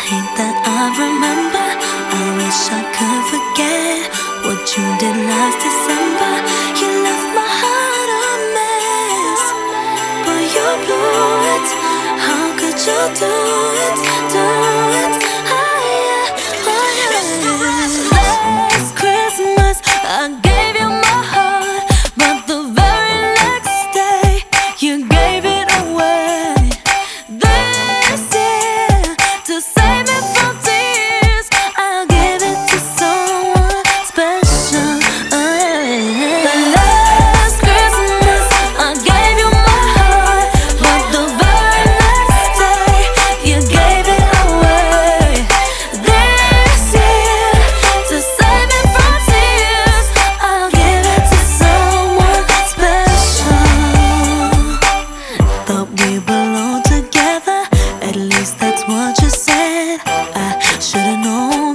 hate that I remember. I wish I could forget what you did last December. You left my heart a mess, but you blew it. How could you do it? Do it? Oh yeah, oh yeah. Last Christmas I gave you my heart, but the very next day you gave it away. This year, to save me from tears, I'll give it to someone special. The last Christmas I gave you my heart, but the very next day you gave it away. This year, to save me from tears, I'll give it to someone special. Thought we belonged together, at least that's what you said. I should've known